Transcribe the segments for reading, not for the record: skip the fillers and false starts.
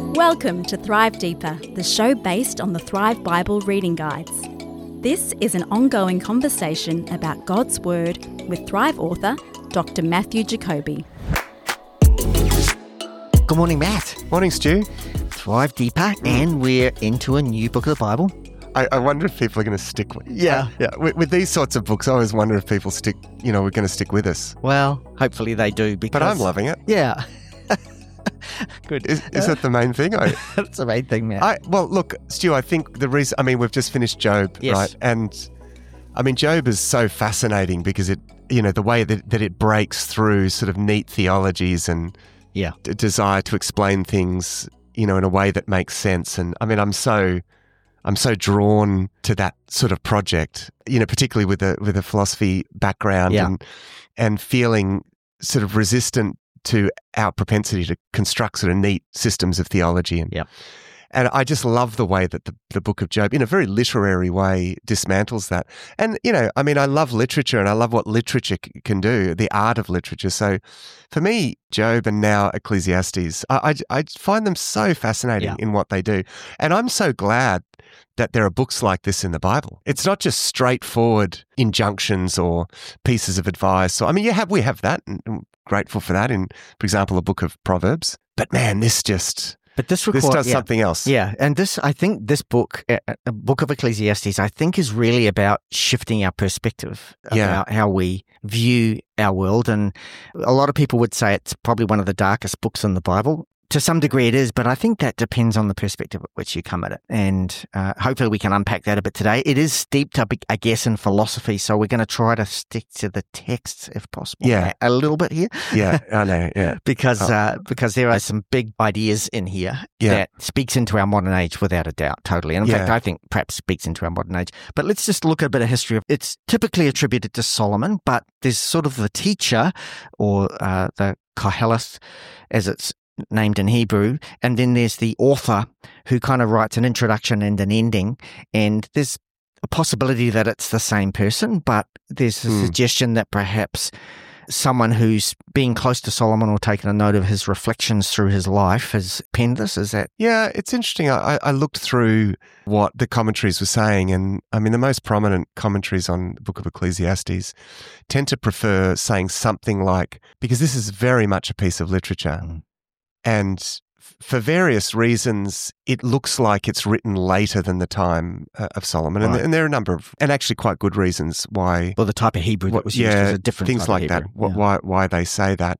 Welcome to Thrive Deeper, the show based on the Thrive Bible reading guides. This is an ongoing conversation about God's Word with Thrive author, Dr. Matthew Jacoby. Good morning, Matt. Morning, Stu. Thrive Deeper, and we're into a new book of the Bible. I wonder if people are going to stick with Yeah. With these sorts of books, I always wonder if people we're going to stick with us. Well, hopefully they do. Because, But I'm loving it. Yeah. Good. Is that the main thing? That's the main thing, Matt. Well, look, Stu, I think the reason, we've just finished Job, Yes. right? And, Job is so fascinating because the way that it breaks through sort of neat theologies and desire to explain things, in a way that makes sense. And, I'm so drawn to that sort of project, particularly with a philosophy background and feeling sort of resistant to our propensity to construct sort of neat systems of theology. And I just love the way that the book of Job, in a very literary way, dismantles that. And, I love literature and I love what literature can do, the art of literature. So for me, Job and now Ecclesiastes, I find them so fascinating in what they do. And I'm so glad that there are books like this in the Bible. It's not just straightforward injunctions or pieces of advice. So, we have that, and I'm grateful for that in, for example, a book of Proverbs. But man, this does something else. Yeah, and I think this book, a book of Ecclesiastes, I think is really about shifting our perspective about how we view our world. And a lot of people would say it's probably one of the darkest books in the Bible. To some degree it is, but I think that depends on the perspective at which you come at it. And hopefully we can unpack that a bit today. It is steeped up, I guess, in philosophy, so we're going to try to stick to the text if possible. Yeah. A little bit here. Yeah, I know, yeah. because there are some big ideas in here that speaks into our modern age without a doubt, totally. And in fact, I think perhaps speaks into our modern age. But let's just look at a bit of history. It's typically attributed to Solomon, but there's sort of the teacher or the Koheleth, as it's named in Hebrew, and then there's the author who kind of writes an introduction and an ending, and there's a possibility that it's the same person, but there's a suggestion that perhaps someone who's being close to Solomon or taken a note of his reflections through his life has penned this. Is that? Yeah, it's interesting. I looked through what the commentaries were saying, and the most prominent commentaries on the book of Ecclesiastes tend to prefer saying something like, because this is very much a piece of literature, and for various reasons, it looks like it's written later than the time of Solomon. Right. And there are a number of, and actually quite good reasons why. Well, the type of Hebrew that was used is a different things type like of that, Hebrew. why they say that.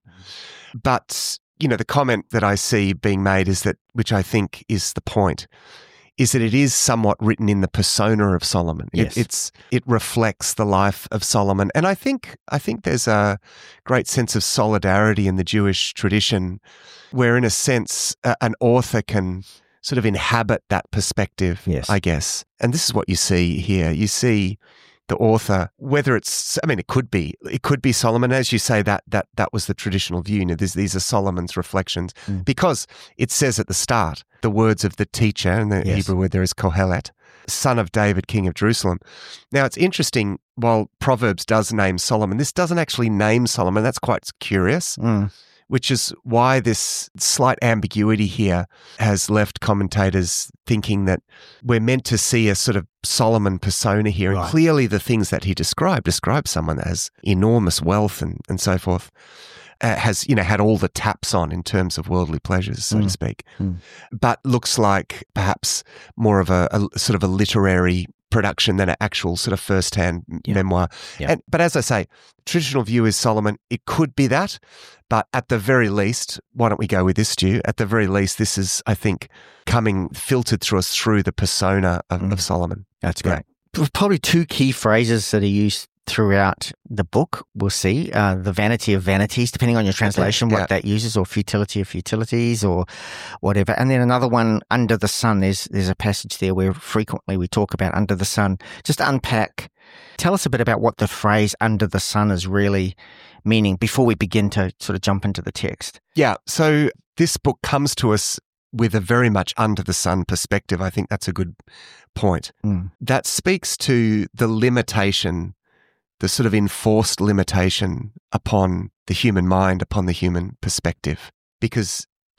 But, the comment that I see being made is that, which I think is the point, is that it is somewhat written in the persona of Solomon. Yes. It reflects the life of Solomon. And I think there's a great sense of solidarity in the Jewish tradition where, in a sense, an author can sort of inhabit that perspective, I guess. And this is what you see here. You see the author, whether it's, it could be Solomon, as you say, that was the traditional view. These are Solomon's reflections, because it says at the start the words of the teacher, and the Hebrew word there is Kohelet, son of David, king of Jerusalem. Now, it's interesting, while Proverbs does name Solomon, this doesn't actually name Solomon. That's quite curious. Which is why this slight ambiguity here has left commentators thinking that we're meant to see a sort of Solomon persona here. Right. And clearly the things that he described someone that has enormous wealth and so forth, has, had all the taps on in terms of worldly pleasures, so to speak. But looks like perhaps more of a sort of a literary production than an actual sort of first-hand memoir. But as I say, traditional view is Solomon. It could be that, but at the very least, why don't we go with this, Stu? At the very least, this is, I think, coming filtered through us through the persona of Solomon. That's great. Probably two key phrases that are used throughout the book, we'll see. The vanity of vanities, depending on your translation, what that uses, or futility of futilities, or whatever. And then another one, under the sun. There's a passage there where frequently we talk about under the sun. Just unpack. Tell us a bit about what the phrase under the sun is really meaning before we begin to sort of jump into the text. Yeah, so this book comes to us with a very much under the sun perspective. I think that's a good point. That speaks to the limitation, the sort of enforced limitation upon the human mind, upon the human perspective. Because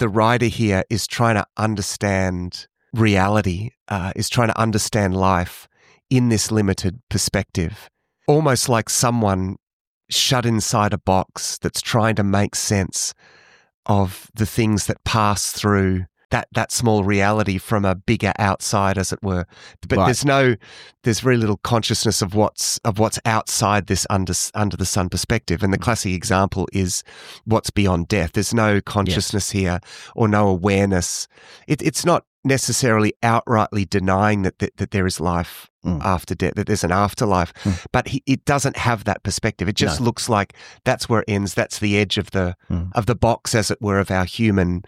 the writer here is trying to understand reality, is trying to understand life in this limited perspective, almost like someone shut inside a box that's trying to make sense of the things that pass through that small reality from a bigger outside, as it were. But right. there's very little consciousness of what's outside this under the sun perspective. And the classic example is what's beyond death. There's no consciousness here or no awareness. It's not necessarily outrightly denying that there is life after death, that there's an afterlife, but it doesn't have that perspective. It just looks like that's where it ends. That's the edge of the box, as it were, of our human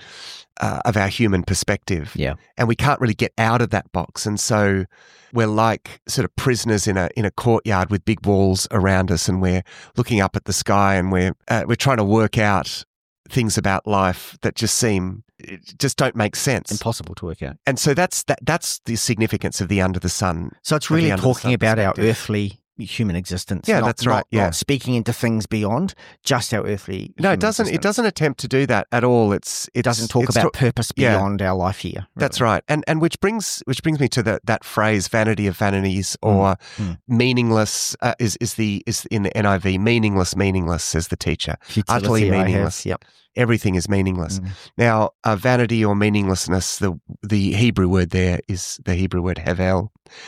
perspective. Yeah, and we can't really get out of that box, and so we're like sort of prisoners in a courtyard with big walls around us, and we're looking up at the sky, and we're trying to work out things about life that just don't make sense. Impossible to work out. And so that's the significance of the under the sun. So it's really talking about our earthly human existence. Yeah, that's right. Not speaking into things beyond just our earthly. No, it doesn't. Existence. It doesn't attempt to do that at all. It doesn't talk about purpose beyond our life here. Really. That's right. And which brings me to that phrase, vanity of vanities, or meaningless is in the NIV. Meaningless, says the teacher. Futility, utterly meaningless. Yep. Everything is meaningless. Now, vanity or meaninglessness, the Hebrew word there is the Hebrew word hevel,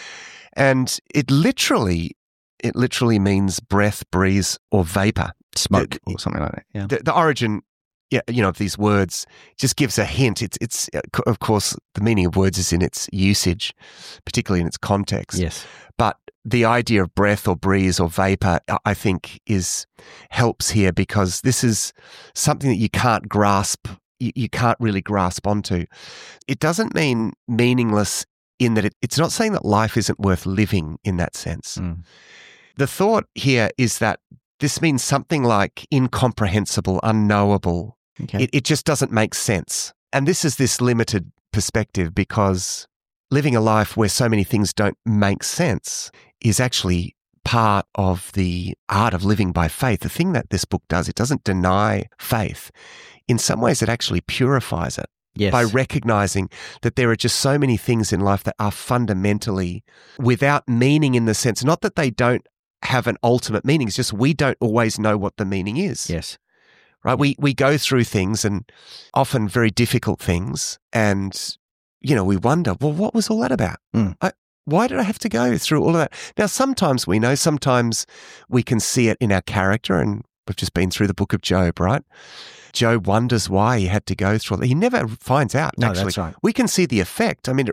and it literally means breath, breeze, or vapor, smoke, or something like that. Yeah. The origin, of these words just gives a hint. It's of course the meaning of words is in its usage, particularly in its context. Yes. But the idea of breath or breeze or vapor, I think, helps here, because this is something that you can't grasp. You can't really grasp onto. It doesn't mean meaningless in that it's not saying that life isn't worth living in that sense. The thought here is that this means something like incomprehensible, unknowable. Okay. It just doesn't make sense. And this is this limited perspective, because living a life where so many things don't make sense is actually part of the art of living by faith. The thing that this book does, it doesn't deny faith. In some ways, it actually purifies it. Yes. By recognizing that there are just so many things in life that are fundamentally without meaning, in the sense, not that they don't have an ultimate meaning, it's just we don't always know what the meaning is. Yes. Right? We go through things, and often very difficult things, and we wonder, well, what was all that about? Why did I have to go through all of that? Now, sometimes we know, sometimes we can see it in our character, and we've just been through the book of Job, right? Job wonders why he had to go through all that. He never finds out, no, actually. That's right. We can see the effect. I mean,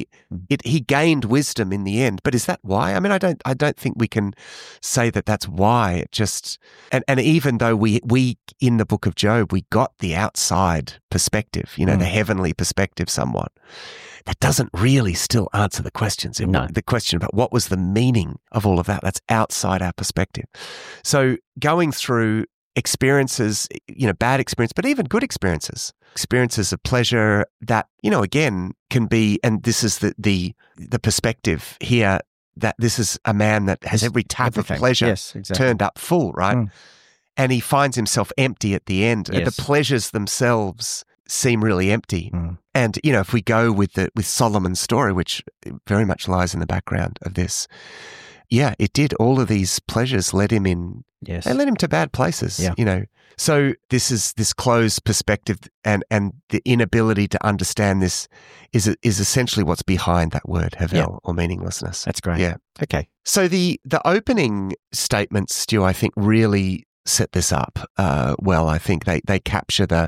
he gained wisdom in the end, but is that why? I mean, I don't think we can say that that's why. It just, and even though we in the book of Job, we got the outside perspective, the heavenly perspective somewhat, that doesn't really still answer the questions. No. The question about what was the meaning of all of that, that's outside our perspective. So going through experiences, bad experience, but even good experiences of pleasure that, again, can be, and this is the perspective here, that this is a man that has every tap of pleasure turned up full, right? And he finds himself empty at the end. Yes. The pleasures themselves seem really empty. And, if we go with Solomon's story, which very much lies in the background of this, it did. All of these pleasures led him in. Yes. They led him to bad places. Yeah. So this is this closed perspective, and the inability to understand this is essentially what's behind that word hevel, or meaninglessness. That's great. Yeah. Okay. So the opening statements, Stu, I think really set this up well. I think they capture the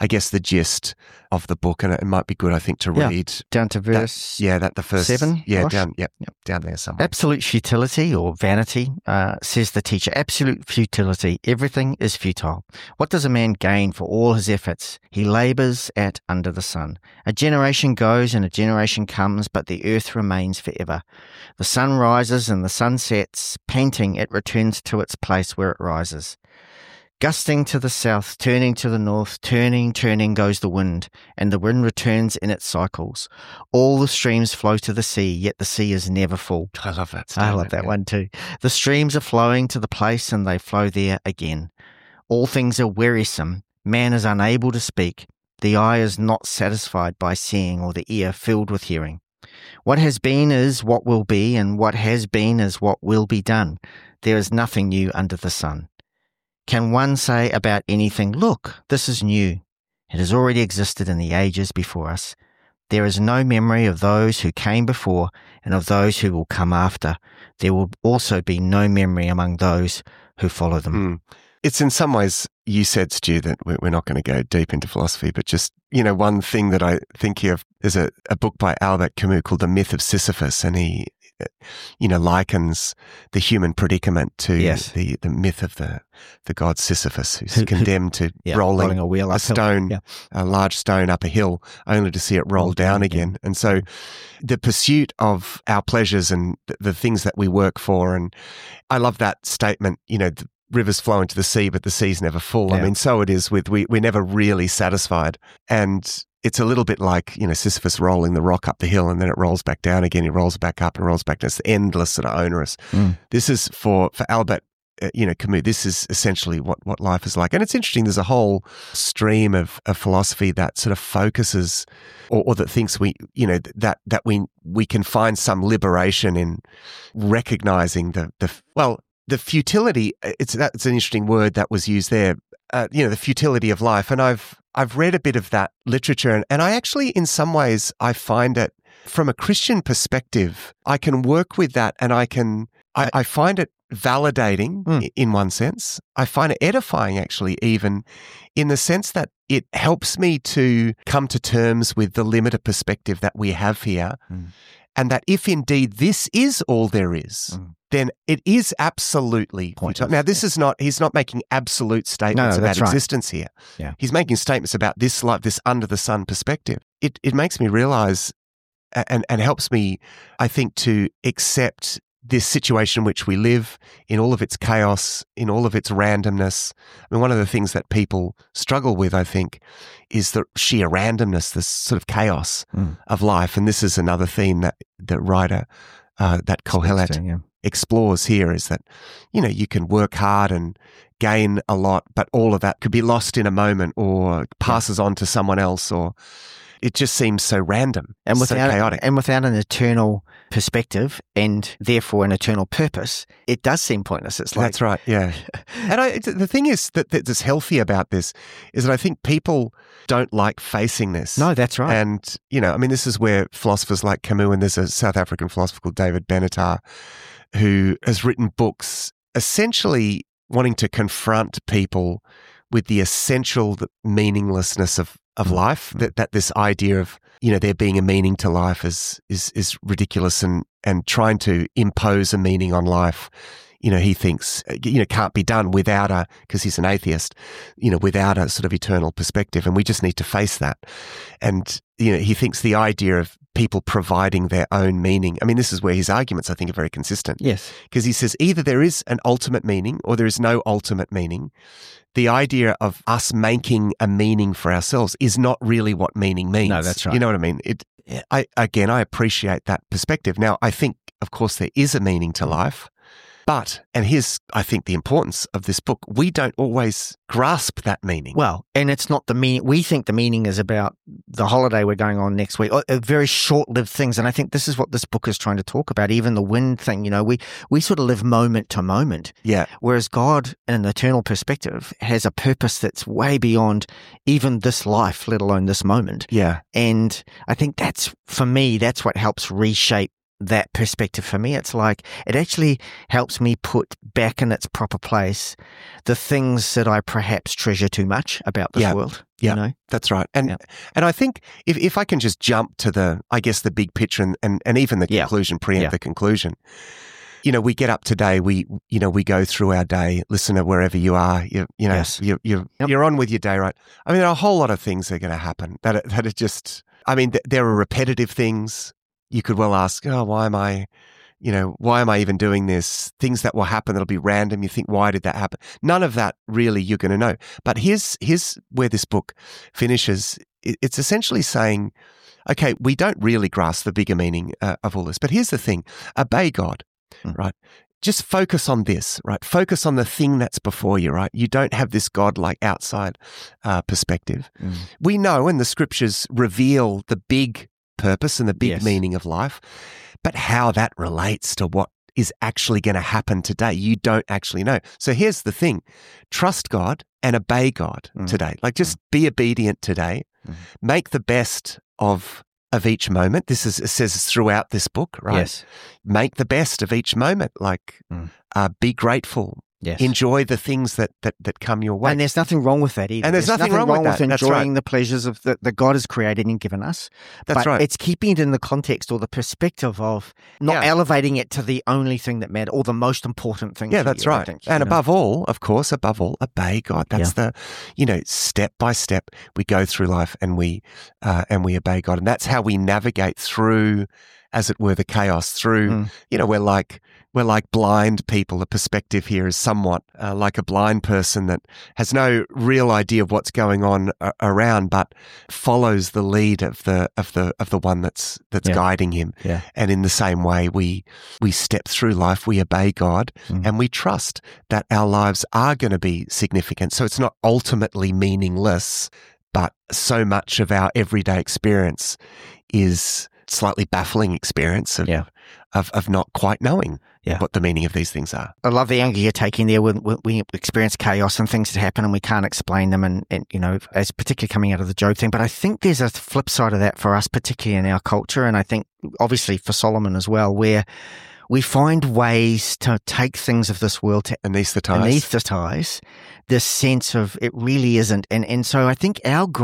gist of the book, and it might be good, I think, to read down to verse the first 7. Down there somewhere. Absolute futility, or vanity, says the teacher. Absolute futility. Everything is futile. What does a man gain for all his efforts? He labors at under the sun. A generation goes and a generation comes, but the earth remains forever. The sun rises and the sun sets. Panting, it returns to its place where it rises. Gusting to the south, turning to the north, turning goes the wind, and the wind returns in its cycles. All the streams flow to the sea, yet the sea is never full. I love that. I love that one too. The streams are flowing to the place, and they flow there again. All things are wearisome. Man is unable to speak. The eye is not satisfied by seeing, or the ear filled with hearing. What has been is what will be, and what has been is what will be done. There is nothing new under the sun. Can one say about anything, look, this is new? It has already existed in the ages before us. There is no memory of those who came before and of those who will come after. There will also be no memory among those who follow them. It's in some ways, you said, Stu, that we're not going to go deep into philosophy, but just, one thing that I think of is a book by Albert Camus called The Myth of Sisyphus, and he, likens the human predicament to the myth of the god Sisyphus, who's condemned to rolling a large stone up a hill, only to see it roll down again. And so the pursuit of our pleasures and the things that we work for, and I love that statement, the rivers flow into the sea, but the sea's never full. I mean, so it is with, we're never really satisfied. And it's a little bit like, Sisyphus rolling the rock up the hill, and then it rolls back down again. It rolls back up and rolls back down. It's endless, sort of onerous. This is for Albert, Camus, this is essentially what life is like. And it's interesting, there's a whole stream of philosophy that sort of focuses or that thinks that we can find some liberation in recognizing the futility. It's an interesting word that was used there. The futility of life, and I've read a bit of that literature, and I actually, in some ways, I find it from a Christian perspective, I can work with that, and I find it validating in one sense. I find it edifying, actually, even in the sense that it helps me to come to terms with the limited perspective that we have here. And that if indeed this is all there is, then it is absolutely futile. Now, he's not making absolute statements about existence here. Yeah. He's making statements about this life, this under the sun perspective. It makes me realize and helps me, I think, to accept this situation in which we live, in all of its chaos, in all of its randomness. I mean, one of the things that people struggle with, I think, is the sheer randomness, this sort of chaos of life. And this is another theme that the writer, that Kohelet explores here, is that, you can work hard and gain a lot, but all of that could be lost in a moment or passes on to someone else, or it just seems so random and so chaotic. And without an eternal perspective and therefore an eternal purpose, it does seem pointless. It's like, that's right, yeah. And the thing is that's healthy about this is that I think people don't like facing this. No, that's right. And, this is where philosophers like Camus, and there's a South African philosopher called David Benatar who has written books essentially wanting to confront people with the essential meaninglessness of life, that this idea of, there being a meaning to life is ridiculous, and trying to impose a meaning on life, he thinks, can't be done without because he's an atheist, without a sort of eternal perspective. And we just need to face that. And, he thinks the idea of people providing their own meaning. I mean, this is where his arguments, I think, are very consistent. Yes. Because he says either there is an ultimate meaning or there is no ultimate meaning. The idea of us making a meaning for ourselves is not really what meaning means. No, that's right. You know what I mean? I appreciate that perspective. Now, I think, of course, there is a meaning to life. But, and here's, I think, the importance of this book, we don't always grasp that meaning. Well, and it's not the meaning. We think the meaning is about the holiday we're going on next week, or very short-lived things. And I think this is what this book is trying to talk about, even the wind thing. We sort of live moment to moment. Yeah. Whereas God, in an eternal perspective, has a purpose that's way beyond even this life, let alone this moment. Yeah. And I think for me, that's what helps reshape that perspective for me. It's like it actually helps me put back in its proper place the things that I perhaps treasure too much about this world. Yeah, that's right. And I think if I can just jump to the big picture and even the conclusion, preempt the conclusion. We get up today. We go through our day. Listener, wherever you are, you're on with your day, right? I mean, there are a whole lot of things that are going to happen that are just. I mean, there are repetitive things. You could well ask, why am I even doing this? Things that will happen that'll be random. You think, why did that happen? None of that really you're going to know. But here's where this book finishes. It's essentially saying, okay, we don't really grasp the bigger meaning of all this. But here's the thing: obey God, right? just focus on this, right? Focus on the thing that's before you, right? You don't have this God like outside perspective. We know, and the scriptures reveal the big purpose and the big meaning of life, but how that relates to what is actually going to happen today, you don't actually know. So here's the thing. Trust God and obey God today. Like just be obedient today. Make the best of each moment. It says throughout this book, right? Yes. Make the best of each moment. Like be grateful. Yes. Enjoy the things that come your way. And there's nothing wrong with that either. And there's nothing wrong with enjoying the pleasures of that God has created and given us. That's right. It's keeping it in the context or the perspective of not elevating it to the only thing that matters or the most important thing. Yeah, that's right. I think, and above all, obey God. That's the, step by step we go through life and we obey God. And that's how we navigate through, as it were, the chaos through, we're like blind people. The perspective here is somewhat like a blind person that has no real idea of what's going on around, but follows the lead of the one that's guiding him. Yeah. And in the same way, we step through life, we obey God, and we trust that our lives are going to be significant. So it's not ultimately meaningless, but so much of our everyday experience is slightly baffling experience of not quite knowing what the meaning of these things are. I love the angle you're taking there when we experience chaos and things that happen and we can't explain them and as particularly coming out of the Job thing. But I think there's a flip side of that for us, particularly in our culture, and I think obviously for Solomon as well, where we find ways to take things of this world to anesthetize this sense of it really isn't. And so I think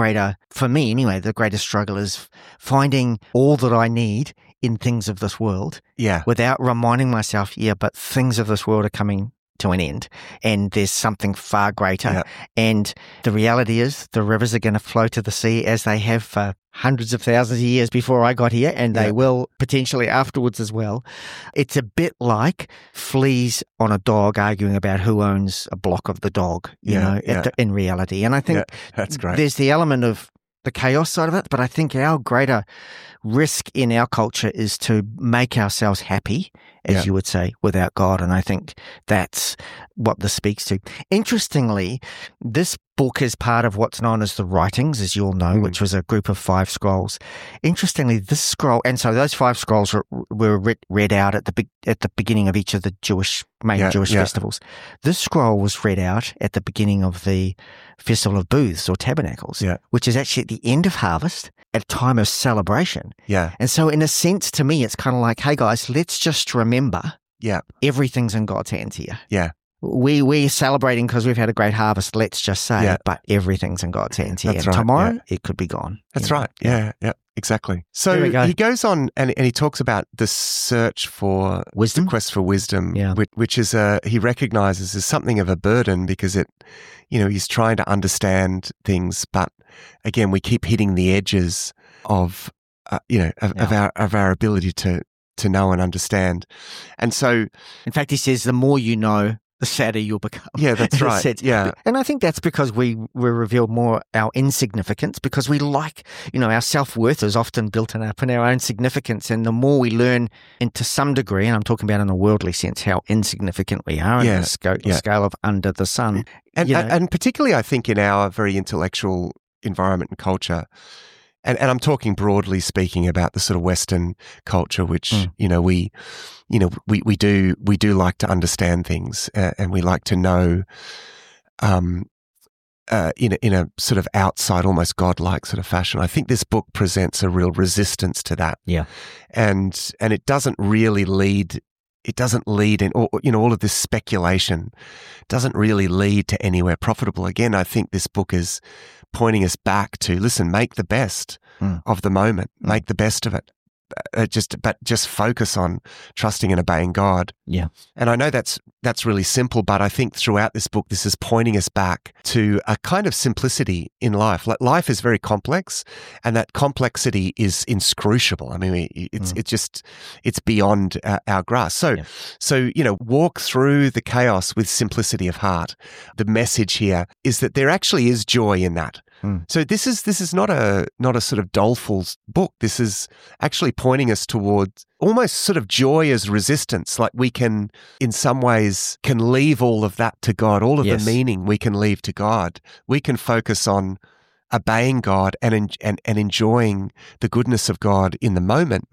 for me anyway, the greatest struggle is finding all that I need in things of this world without reminding myself, but things of this world are coming to an end and there's something far greater. And the reality is the rivers are going to flow to the sea as they have for hundreds of thousands of years before I got here, and they will potentially afterwards as well. It's a bit like fleas on a dog arguing about who owns a block of the dog, in reality. And I think that's great. There's the element of the chaos side of it, but I think our greater risk in our culture is to make ourselves happy, as you would say, without God. And I think that's what this speaks to. Interestingly, this book is part of what's known as the Writings, as you all know, which was a group of 5 scrolls. Interestingly, this scroll, and so those 5 scrolls were read out at the beginning of each of the main Jewish festivals. This scroll was read out at the beginning of the Festival of Booths or Tabernacles, which is actually at the end of harvest, at a time of celebration. And so in a sense, to me, it's kind of like, hey guys, let's just remember everything's in God's hands here. We're celebrating because we've had a great harvest, let's just say, but everything's in God's hands here. That's and right, tomorrow, it could be gone. That's right. Yeah, exactly. So he goes on and he talks about the search for wisdom, the quest for wisdom, which is he recognizes as something of a burden because he's trying to understand things, but again, we keep hitting the edges of our ability to know and understand. And so, in fact, he says, the more you know, the sadder you'll become. Yeah, that's right. And I think that's because we reveal more our insignificance, because we our self-worth is often built up in our own significance. And the more we learn, and to some degree, and I'm talking about in a worldly sense, how insignificant we are in the scale of under the sun. And particularly, I think, in our very intellectual environment and culture, and I'm talking broadly speaking about the sort of Western culture, which we do like to understand things, and we like to know, in a sort of outside, almost godlike sort of fashion. I think this book presents a real resistance to that. And it doesn't really lead. It doesn't lead in, all of this speculation doesn't really lead to anywhere profitable. Again, I think this book is pointing us back to, listen, make the best of the moment, make the best of it. Just focus on trusting and obeying God. And I know that's really simple, but I think throughout this book, this is pointing us back to a kind of simplicity in life. Like, life is very complex, and that complexity is inscrutable. I mean, it's beyond our grasp. So walk through the chaos with simplicity of heart. The message here is that there actually is joy in that. So this is not a sort of doleful book. This is actually pointing us towards almost sort of joy as resistance. Like we can, in some ways, can leave all of that to God. All of the meaning we can leave to God. We can focus on obeying God and enjoying the goodness of God in the moment.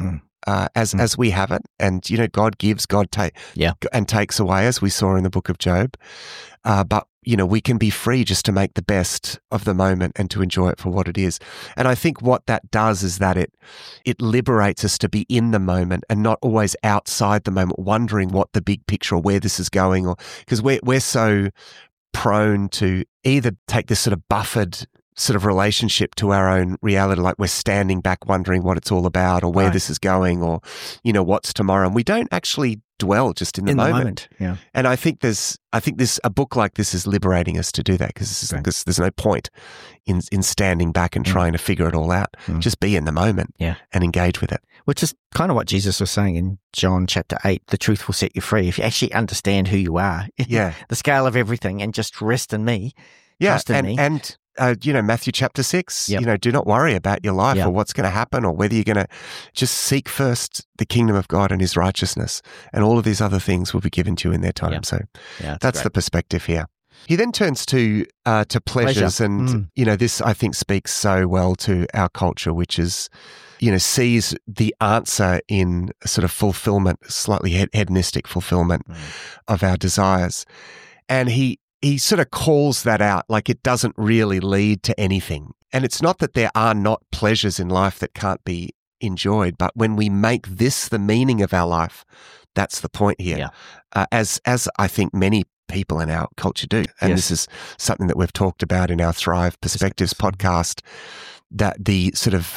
As we have it, and God gives, God takes away, as we saw in the book of Job. But we can be free just to make the best of the moment and to enjoy it for what it is. And I think what that does is that it liberates us to be in the moment and not always outside the moment, wondering what the big picture or where this is going, or because we're so prone to either take this sort of buffered sort of relationship to our own reality, like we're standing back wondering what it's all about or where this is going or, what's tomorrow. And we don't actually dwell just in the moment. Yeah. And I think a book like this is liberating us to do that because there's no point in standing back and trying to figure it all out. Just be in the moment and engage with it. Which is kind of what Jesus was saying in John chapter 8, the truth will set you free. If you actually understand who you are, the scale of everything, and just rest in me, trust in me. And Matthew chapter 6, do not worry about your life or what's going to happen or whether you're going to just seek first the kingdom of God and his righteousness, and all of these other things will be given to you in their time. Yeah. So that's the perspective here. He then turns to pleasures. And, this I think speaks so well to our culture, which is, sees the answer in sort of fulfillment, slightly hedonistic fulfillment of our desires. And he sort of calls that out, like it doesn't really lead to anything. And it's not that there are not pleasures in life that can't be enjoyed, but when we make this the meaning of our life, that's the point here. Yeah. As I think many people in our culture do. And this is something that we've talked about in our Thrive Perspectives podcast, that the sort of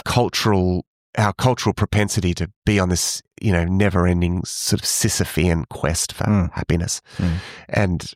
our cultural propensity to be on this, never-ending sort of Sisyphean quest for happiness. And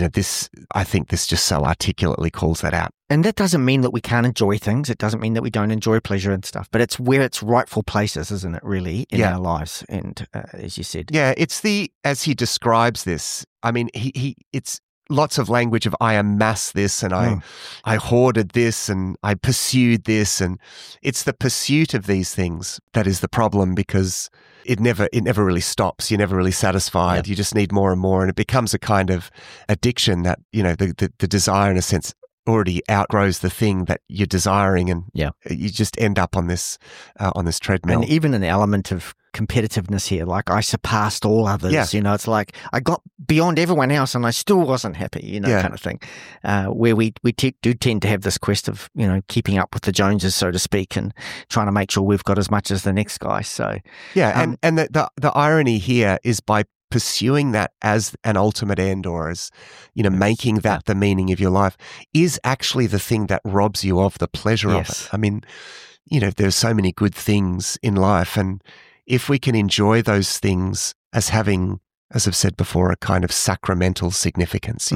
I think this just so articulately calls that out. And that doesn't mean that we can't enjoy things. It doesn't mean that we don't enjoy pleasure and stuff, but it's where its rightful place is, isn't it, really, in our lives? And as you said. Yeah, it's as he describes this, I mean, it's lots of language of I amassed this and I hoarded this and I pursued this. And it's the pursuit of these things that is the problem, because it never really stops. You're never really satisfied. You just need more and more. And it becomes a kind of addiction that, the desire in a sense already outgrows the thing that you're desiring, and you just end up on this treadmill. And even an element of competitiveness here, like I surpassed all others. It's like I got beyond everyone else and I still wasn't happy, kind of thing. Where we do tend to have this quest of keeping up with the Joneses, so to speak, and trying to make sure we've got as much as the next guy. So and the irony here is by pursuing that as an ultimate end, or as, making that the meaning of your life, is actually the thing that robs you of the pleasure of it. I mean, there's so many good things in life, and if we can enjoy those things as having, as I've said before, a kind of sacramental significance,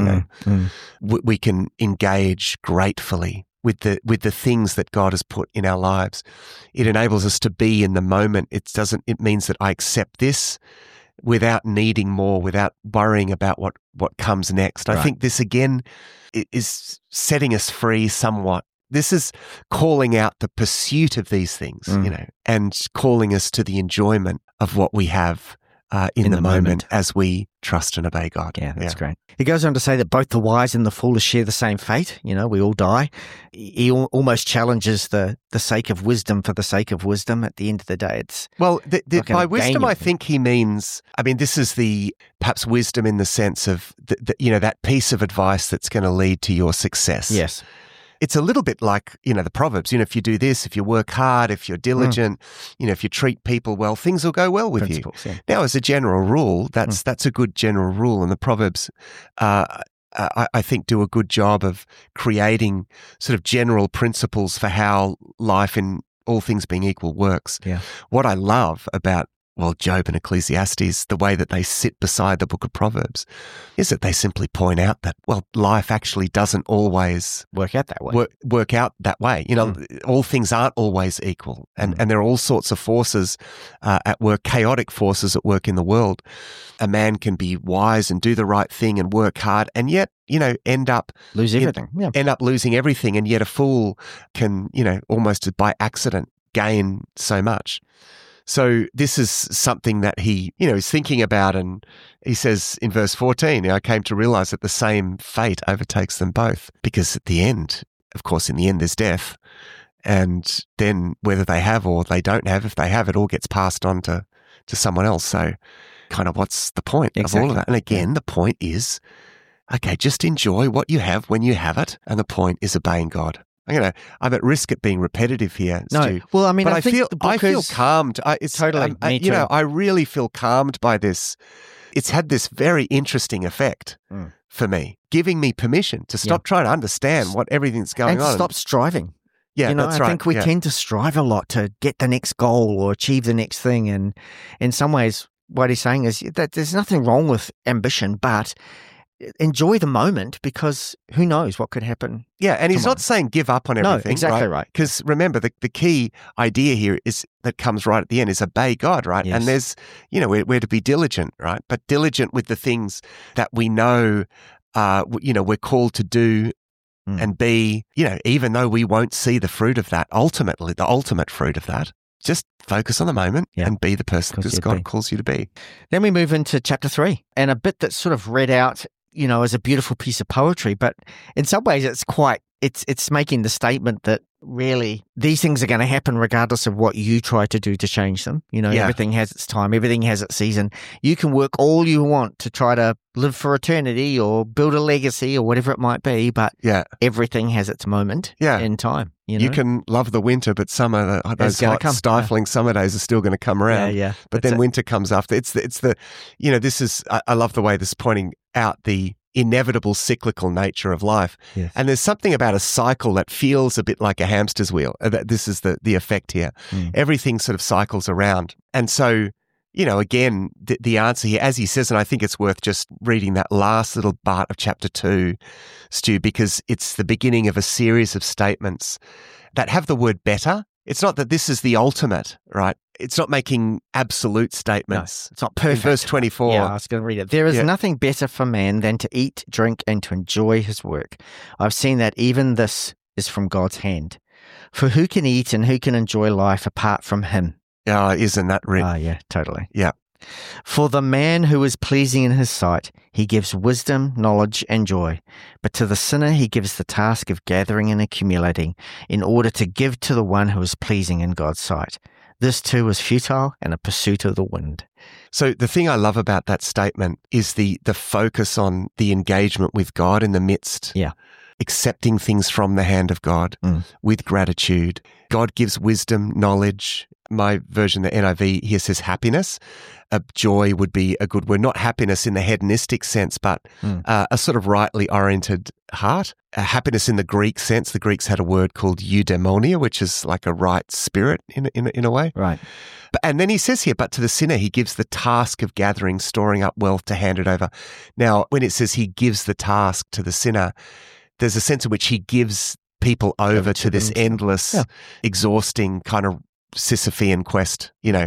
we can engage gratefully with the things that God has put in our lives. It enables us to be in the moment. It means that I accept this without needing more, without worrying about what comes next. I think this, again, is setting us free somewhat. This is calling out the pursuit of these things, and calling us to the enjoyment of what we have in the moment as we trust and obey God. Yeah, that's great. He goes on to say that both the wise and the foolish share the same fate. We all die. He almost challenges the sake of wisdom for the sake of wisdom. At the end of the day, it's by wisdom, I think he means. I mean, this is perhaps wisdom in the sense of that piece of advice that's going to lead to your success. Yes. It's a little bit like, the Proverbs. If you do this, if you work hard, if you're diligent, if you treat people well, things will go well with you. Yeah. Now, as a general rule, that's a good general rule. And the Proverbs, I think, do a good job of creating sort of general principles for how life, in all things being equal, works. Yeah. What I love about Job and Ecclesiastes, the way that they sit beside the book of Proverbs, is that they simply point out that, life actually doesn't always work out that way. Work out that way. All things aren't always equal. And there are all sorts of forces at work, chaotic forces at work in the world. A man can be wise and do the right thing and work hard and yet, end up lose everything. End up losing everything. And yet a fool can, almost by accident gain so much. So this is something that he, is thinking about, and he says in verse 14, I came to realize that the same fate overtakes them both, because at the end, of course, in the end, there's death. And then whether they have or they don't have, if they have, it all gets passed on to someone else. So kind of what's the point of all of that? And again, the point is, okay, just enjoy what you have when you have it. And the point is obeying God. I'm at risk at being repetitive here, Stu. No, well, I feel calmed. Me too. I really feel calmed by this. It's had this very interesting effect for me, giving me permission to stop trying to understand what everything's going on. And stop striving. Yeah, that's right. I think we tend to strive a lot to get the next goal or achieve the next thing. And in some ways, what he's saying is that there's nothing wrong with ambition, but enjoy the moment, because who knows what could happen. Yeah, and he's not saying give up on everything. No, exactly right. Because remember, the key idea here is that comes right at the end is obey God, right? Yes. And there's, we're to be diligent, right? But diligent with the things that we know, we're called to do and be, even though we won't see the fruit of that, ultimately, the ultimate fruit of that. Just focus on the moment and be the person that God calls you to be. Then we move into chapter 3, and a bit that's sort of read out, as a beautiful piece of poetry, but in some ways it's making the statement that really these things are going to happen regardless of what you try to do to change them. Everything has its time, everything has its season. You can work all you want to try to live for eternity or build a legacy or whatever it might be, but everything has its moment in time. You can love the winter, but summer, those hot, stifling summer days are still going to come around. Yeah. But then winter comes after. It's the this is, I love the way this is pointing out the inevitable cyclical nature of life. Yes. And there's something about a cycle that feels a bit like a hamster's wheel. This is the effect here. Everything sort of cycles around. And so, again, the answer here, as he says, and I think it's worth just reading that last little part of chapter 2, Stu, because it's the beginning of a series of statements that have the word better. It's not that this is the ultimate, right? It's not making absolute statements. No, it's not perfect. In verse 24. Yeah, I was going to read it. There is nothing better for man than to eat, drink, and to enjoy his work. I've seen that even this is from God's hand. For who can eat and who can enjoy life apart from him? Isn't that rich? Yeah, totally. Yeah. For the man who is pleasing in his sight, he gives wisdom, knowledge, and joy. But to the sinner he gives the task of gathering and accumulating in order to give to the one who is pleasing in God's sight. This too is futile and a pursuit of the wind. So the thing I love about that statement is the focus on the engagement with God in the midst. Yeah. Accepting things from the hand of God with gratitude. God gives wisdom, knowledge. My version, the NIV, here says happiness. Joy would be a good word. Not happiness in the hedonistic sense, but a sort of rightly oriented heart. Happiness in the Greek sense. The Greeks had a word called eudaimonia, which is like a right spirit in a way. Right. And then he says here, but to the sinner, he gives the task of gathering, storing up wealth to hand it over. Now, when it says he gives the task to the sinner, there's a sense in which he gives people over to this endless, exhausting kind of Sisyphean quest,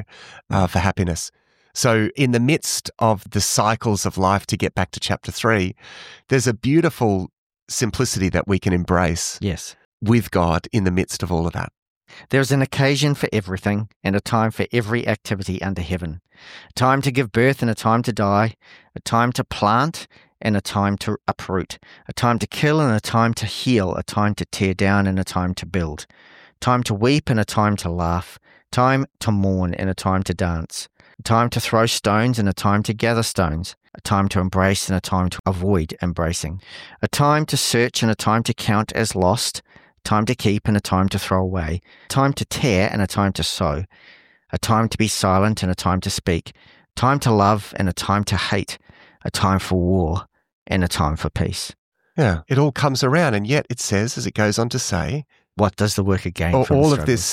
for happiness. So in the midst of the cycles of life, to get back to chapter 3, there's a beautiful simplicity that we can embrace with God in the midst of all of that. There's an occasion for everything and a time for every activity under heaven. A time to give birth and a time to die, a time to plant and a time to uproot, a time to kill and a time to heal, a time to tear down and a time to build, time to weep and a time to laugh, time to mourn and a time to dance, a time to throw stones and a time to gather stones, a time to embrace and a time to avoid embracing, a time to search and a time to count as lost, a time to keep and a time to throw away, a time to tear and a time to sow, a time to be silent and a time to speak, a time to love and a time to hate, a time for war and a time for peace. Yeah, it all comes around, and yet it says, as it goes on to say, what does the worker gain from all the of this?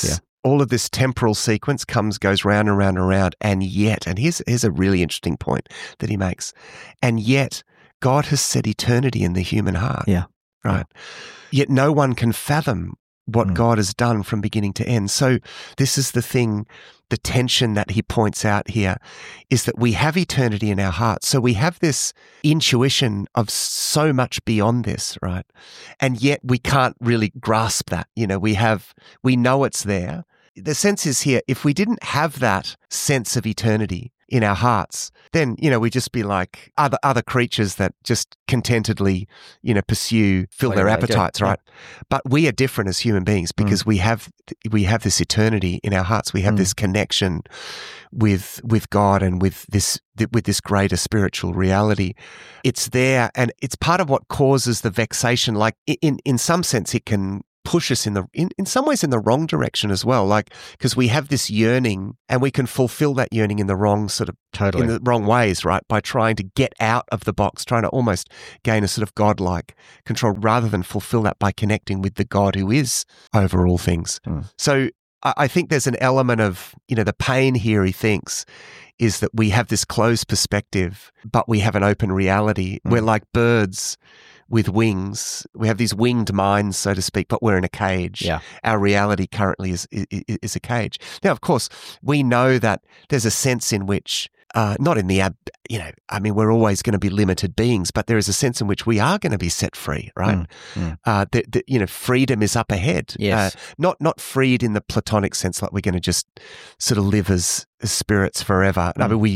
all of this temporal sequence goes round and round and round, and yet, and here's a really interesting point that he makes, and yet God has set eternity in the human heart. Yeah. Right. Yet no one can fathom what God has done from beginning to end. So this is the thing, the tension that he points out here is that we have eternity in our hearts. So we have this intuition of so much beyond this, right? And yet we can't really grasp that. You know, we know it's there. The sense is here, if we didn't have that sense of eternity in our hearts, then, you know, we'd just be like other creatures that just contentedly, you know, fill their appetites, right? But we are different as human beings because we have this eternity in our hearts. We have this connection with God and with this greater spiritual reality. It's there, and it's part of what causes the vexation. Like in some sense, it can push us in some ways in the wrong direction as well, like because we have this yearning and we can fulfill that yearning in the wrong in the wrong ways, right? By trying to get out of the box, trying to almost gain a sort of godlike control rather than fulfill that by connecting with the God who is over all things. So I think there's an element of, you know, the pain here, he thinks, is that we have this closed perspective, but we have an open reality. We're like birds with wings. We have these winged minds, so to speak, but we're in a cage. Yeah. Our reality currently is a cage. Now, of course, we know that there's a sense in which, not in the we're always going to be limited beings, but there is a sense in which we are going to be set free, right? Freedom is up ahead. Yes. Not freed in the Platonic sense, like we're going to just sort of live as spirits forever. But we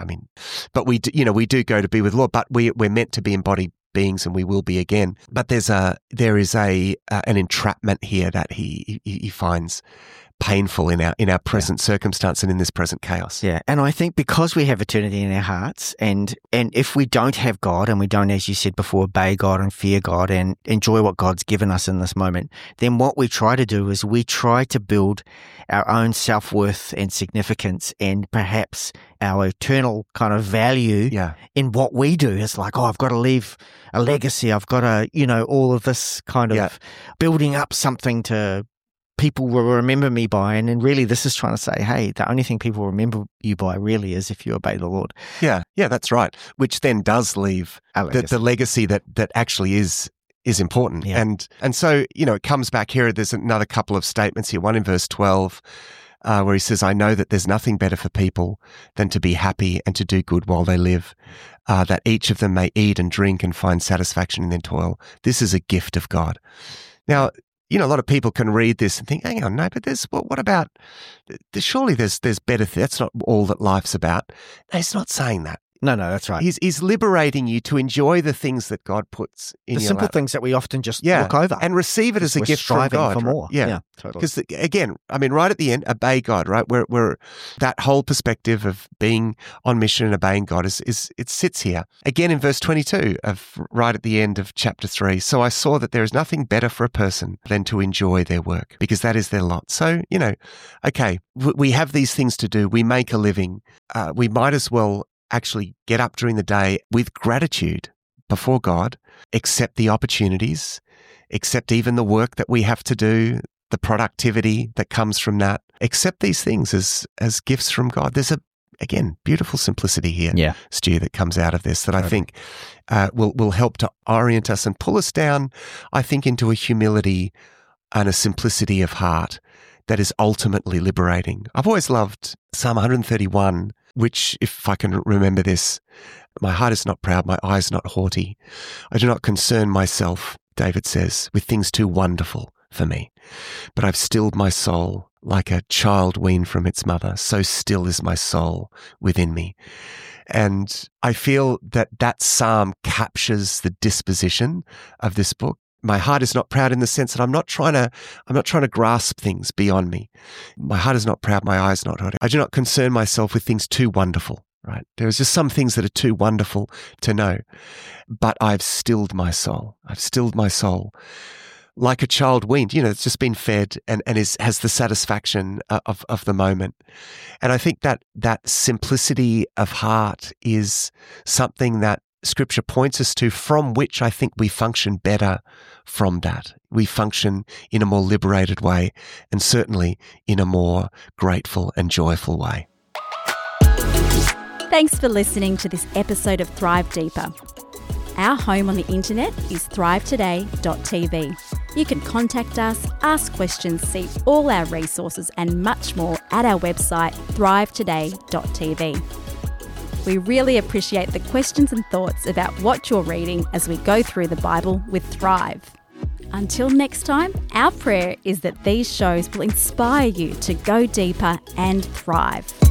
do go to be with Lord, but we're meant to be embodied beings, and we will be again. But there is an entrapment here that he finds painful in our present circumstance and in this present chaos. Yeah, and I think because we have eternity in our hearts, and if we don't have God, and we don't, as you said before, obey God and fear God and enjoy what God's given us in this moment, then what we try to do is we try to build our own self-worth and significance and perhaps our eternal kind of value in what we do. It's like, I've got to leave a legacy. I've got to, all of this kind of building up something to people will remember me by. And then really this is trying to say, hey, the only thing people remember you by really is if you obey the Lord. Yeah, that's right. Which then does leave the legacy that actually is important. Yeah. And so, it comes back here. There's another couple of statements here. One in verse 12, where he says, I know that there's nothing better for people than to be happy and to do good while they live, that each of them may eat and drink and find satisfaction in their toil. This is a gift of God. Now, a lot of people can read this and think, hang on, no, but what about, surely there's better, that's not all that life's about. No, he's not saying that. No, that's right. He's liberating you to enjoy the things that God puts in your lap. The simple things that we often just look over. And receive it as a gift from God. For more. Yeah, totally. Because again, right at the end, obey God, right? We're that whole perspective of being on mission and obeying God it sits here. Again in verse 22 of right at the end of chapter 3. So I saw that there is nothing better for a person than to enjoy their work, because that is their lot. So, okay, we have these things to do. We make a living. We might as well actually get up during the day with gratitude before God, accept the opportunities, accept even the work that we have to do, the productivity that comes from that, accept these things as gifts from God. There's again, beautiful simplicity here, Stu, that comes out of this that I think will help to orient us and pull us down, I think, into a humility and a simplicity of heart that is ultimately liberating. I've always loved Psalm 131, which, if I can remember this, my heart is not proud, my eye is not haughty. I do not concern myself, David says, with things too wonderful for me. But I've stilled my soul like a child weaned from its mother. So still is my soul within me. And I feel that psalm captures the disposition of this book. My heart is not proud in the sense that I'm not trying to grasp things beyond me. My heart is not proud, my eye is not haughty. I do not concern myself with things too wonderful, right? There's just some things that are too wonderful to know. But I've stilled my soul. I've stilled my soul like a child weaned, it's just been fed and has the satisfaction of the moment. And I think that simplicity of heart is something that Scripture points us to, from which I think we function better from that. We function in a more liberated way, and certainly in a more grateful and joyful way. Thanks for listening to this episode of Thrive Deeper. Our home on the internet is thrivetoday.tv. You can contact us, ask questions, see all our resources and much more at our website thrivetoday.tv. We really appreciate the questions and thoughts about what you're reading as we go through the Bible with Thrive. Until next time, our prayer is that these shows will inspire you to go deeper and thrive.